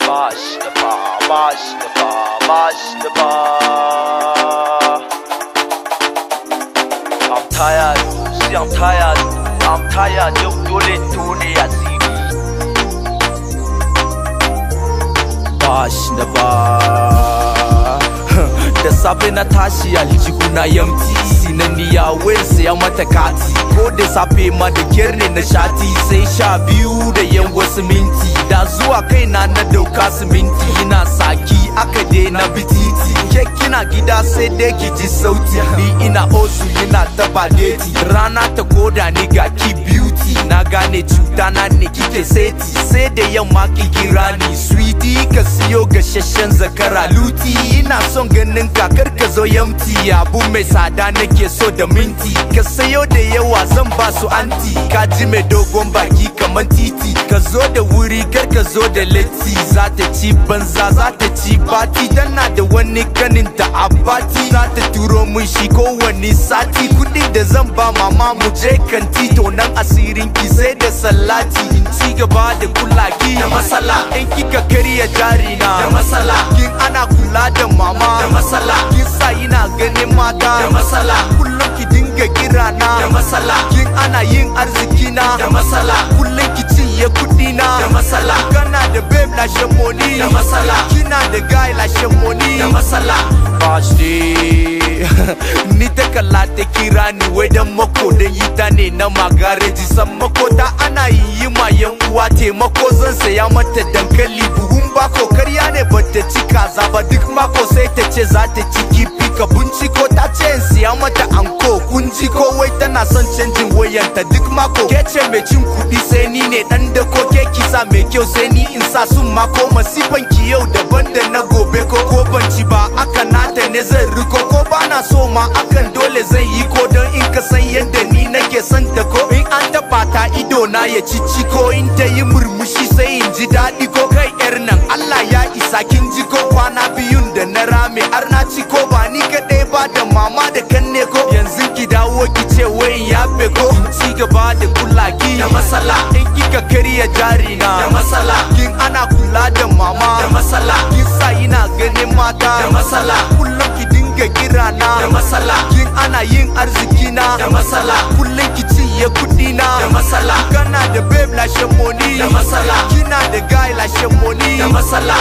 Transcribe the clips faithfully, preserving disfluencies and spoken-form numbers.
Bash the bar, bash the bar, bash the bar. I'm tired, see I'm tired, I'm tired. Yau dole tone asiri. Bash the bar. Da safe na tashi aljihuna yamti, sinani ya wese ya mata kati. Ko da safe ma da kirne na shati, sai sha biyu da yan wasu minti. Da zuwa kaina na dauka siminti, ina saki aka daina bititi. Ke kina gida sai dai ki ji sauti, ni ina osu ina taba deti. Rana ta koda ni ga ki beauty, na gane cuta na ne kike seti. Sai da yamma ki kira ni sweetie, ka siyo gashashen zakara luti. Ina son ganin kakar ka zo yamti, abu mai tsada nake so da minti. Ka sayo da yawa zan ba su anti, ka ji mai dogon baki kaman titi. Ka zo da wuri kar ka zo da latti, za ta ci banza za ta ci bati. Tana da wani ganin ta abati, za ta turo mun shi kowane sati. Kudi da zan ba mama mu je kanti, to nan asirin ki sai da salati. In ci gaba da kula ki da masala, in kika karya jari na da masala. Kin ana kula da mama da masala, kin sa ina ganin mata da masala. Kullum ki dinga kira na da masala, kin ana yin arziki na da masala. Kullum ki cinye kudi na da masala. Kana da babe lashe money da masala, kina da guy lashe money da masala. Bash day ni ta kalla ta kira ni wai dan mako dan yita ne na magareji. San mako ta ana yi ma yan uwa taimako, zan saya mata dankali buhun bako. Karya ne bata ci kaza ba, duk mako sai ta ce za ta ci kifi. Ka binciko ta ce in siya mata anko, kun ji ko wai tana son canjin wayanta duk mako. Ke ce mai cin kuɗi sai ni ne dan dako, ke kisa mai kyau sai ni in sa sun mako. Masifan ki yau daban da na gobe, ko ko ban ci ba aka nata ne zan riko. Ko bana so ma akan dole zan yi ko, don in ka san yadda ni nake son ta ko. In an taba ta ido na ya cici ko, in ta yi murmushi sai in ji daɗi ko. Kai yar nan Allah ya isa kin ji ko, kwana biyun da na rame har na ci ko. Ba ni kaɗai ba da mama da kanne ko, yanzu ki dawo ki ce wai ya fe ko. In ci gaba da kula ki da masala, in kika karya jari na da masala. Kin ana kula da mama da masala, kin sa ina ganin mata da masala. Kullum ki dinga kira na da masala, kin ana yin arziki na da masala. Kullum ki cinye kudi na da masala. Kana da babe lashe money da masala, kina da guy lashe money da masala.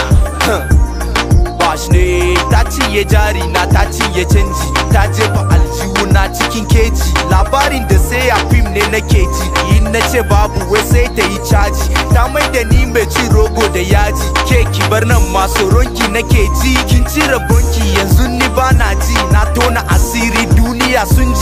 Bash ne ta cinye jari na, ta cinye canji, ta jefa aljihu na cikin keji. Labarin da sai a fim ne nake ji, in na ce babu wai sai ta yi caji. Ta mai da ni mai ci rogo da yaji, ke ki bar nan masu ronki nake ji. Kin cire bonki yanzu ni bana ji, na tona asiri duniya sun